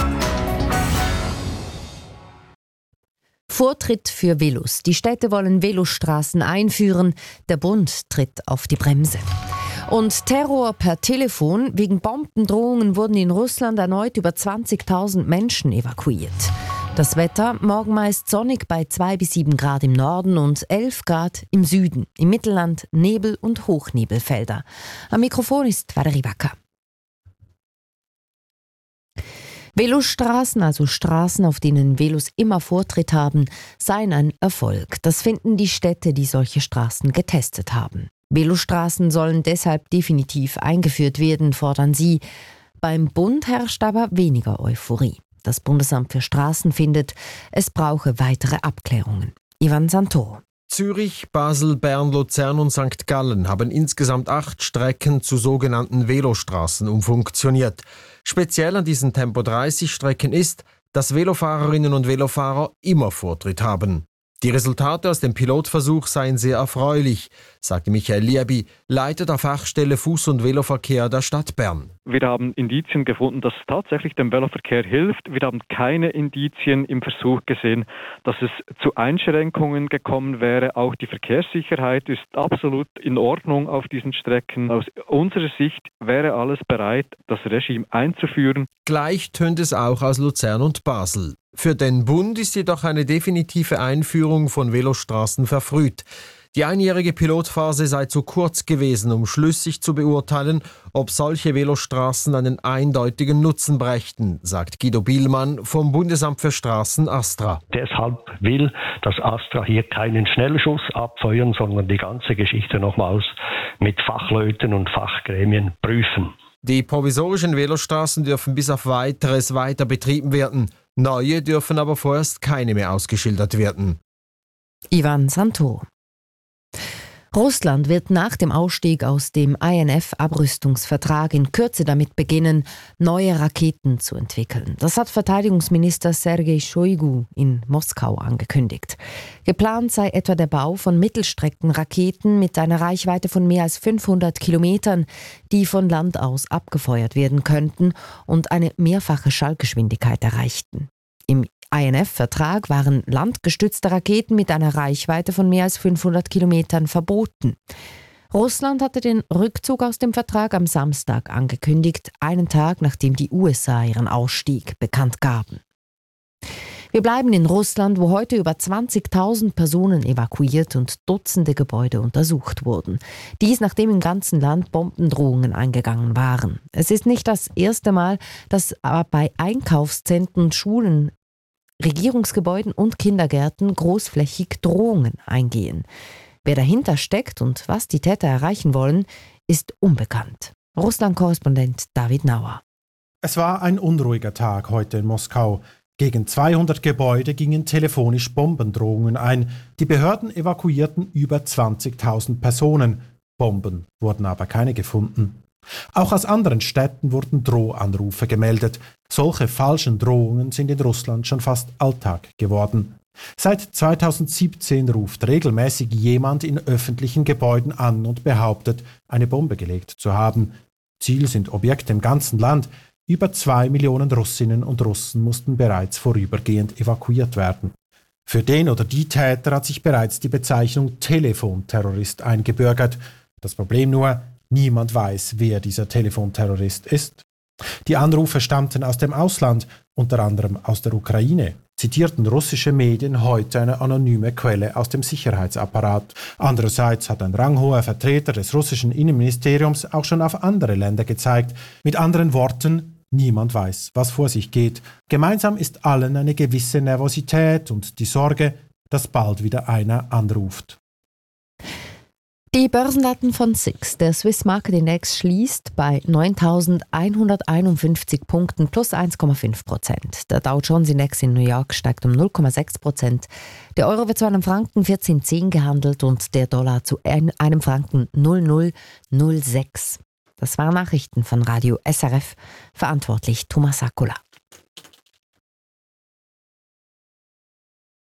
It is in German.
Vortritt für Velos. Die Städte wollen Velostraßen einführen. Der Bund tritt auf die Bremse. Und Terror per Telefon. Wegen Bombendrohungen wurden in Russland erneut über 20.000 Menschen evakuiert. Das Wetter, morgen meist sonnig bei 2 bis 7 Grad im Norden und 11 Grad im Süden. Im Mittelland Nebel- und Hochnebelfelder. Am Mikrofon ist Valerie Wacker. Velostraßen, also Straßen, auf denen Velos immer Vortritt haben, seien ein Erfolg. Das finden die Städte, die solche Straßen getestet haben. Velostraßen sollen deshalb definitiv eingeführt werden, fordern sie. Beim Bund herrscht aber weniger Euphorie. Das Bundesamt für Straßen findet, es brauche weitere Abklärungen. Ivan Santoro. Zürich, Basel, Bern, Luzern und St. Gallen haben insgesamt 8 Strecken zu sogenannten Velostraßen umfunktioniert. Speziell an diesen Tempo-30-Strecken ist, dass Velofahrerinnen und Velofahrer immer Vortritt haben. Die Resultate aus dem Pilotversuch seien sehr erfreulich, sagte Michael Liebi, Leiter der Fachstelle Fuß- und Veloverkehr der Stadt Bern. Wir haben Indizien gefunden, dass es tatsächlich dem Veloverkehr hilft. Wir haben keine Indizien im Versuch gesehen, dass es zu Einschränkungen gekommen wäre. Auch die Verkehrssicherheit ist absolut in Ordnung auf diesen Strecken. Aus unserer Sicht wäre alles bereit, das Regime einzuführen. Gleich tönt es auch aus Luzern und Basel. Für den Bund ist jedoch eine definitive Einführung von Velostraßen verfrüht. Die einjährige Pilotphase sei zu kurz gewesen, um schlüssig zu beurteilen, ob solche Velostraßen einen eindeutigen Nutzen brächten, sagt Guido Bielmann vom Bundesamt für Straßen Astra. Deshalb will das Astra hier keinen Schnellschuss abfeuern, sondern die ganze Geschichte nochmals mit Fachleuten und Fachgremien prüfen. Die provisorischen Velostraßen dürfen bis auf Weiteres weiter betrieben werden. Neue dürfen aber vorerst keine mehr ausgeschildert werden. Ivan Santoro. Russland wird nach dem Ausstieg aus dem INF-Abrüstungsvertrag in Kürze damit beginnen, neue Raketen zu entwickeln. Das hat Verteidigungsminister Sergei Shoigu in Moskau angekündigt. Geplant sei etwa der Bau von Mittelstreckenraketen mit einer Reichweite von mehr als 500 Kilometern, die von Land aus abgefeuert werden könnten und eine mehrfache Schallgeschwindigkeit erreichten. Im INF-Vertrag waren landgestützte Raketen mit einer Reichweite von mehr als 500 Kilometern verboten. Russland hatte den Rückzug aus dem Vertrag am Samstag angekündigt, einen Tag nachdem die USA ihren Ausstieg bekannt gaben. Wir bleiben in Russland, wo heute über 20.000 Personen evakuiert und Dutzende Gebäude untersucht wurden. Dies, nachdem im ganzen Land Bombendrohungen eingegangen waren. Es ist nicht das erste Mal, dass bei Einkaufszentren, Schulen, Regierungsgebäuden und Kindergärten großflächig Drohungen eingehen. Wer dahinter steckt und was die Täter erreichen wollen, ist unbekannt. Russland-Korrespondent David Nauer. Es war ein unruhiger Tag heute in Moskau. Gegen 200 Gebäude gingen telefonisch Bombendrohungen ein. Die Behörden evakuierten über 20.000 Personen. Bomben wurden aber keine gefunden. Auch aus anderen Städten wurden Drohanrufe gemeldet. Solche falschen Drohungen sind in Russland schon fast Alltag geworden. Seit 2017 ruft regelmäßig jemand in öffentlichen Gebäuden an und behauptet, eine Bombe gelegt zu haben. Ziel sind Objekte im ganzen Land. Über 2 Millionen Russinnen und Russen mussten bereits vorübergehend evakuiert werden. Für den oder die Täter hat sich bereits die Bezeichnung Telefonterrorist eingebürgert. Das Problem nur, niemand weiß, wer dieser Telefonterrorist ist. Die Anrufe stammten aus dem Ausland, unter anderem aus der Ukraine, zitierten russische Medien heute eine anonyme Quelle aus dem Sicherheitsapparat. Andererseits hat ein ranghoher Vertreter des russischen Innenministeriums auch schon auf andere Länder gezeigt. Mit anderen Worten, niemand weiß, was vor sich geht. Gemeinsam ist allen eine gewisse Nervosität und die Sorge, dass bald wieder einer anruft. Die Börsendaten von SIX. Der Swiss Market Index schließt bei 9.151 Punkten plus 1,5%. Der Dow Jones Index in New York steigt um 0,6%. Der Euro wird zu einem Franken 14,10 gehandelt und der Dollar zu einem Franken 0,006. Das waren Nachrichten von Radio SRF. Verantwortlich Thomas Sakula.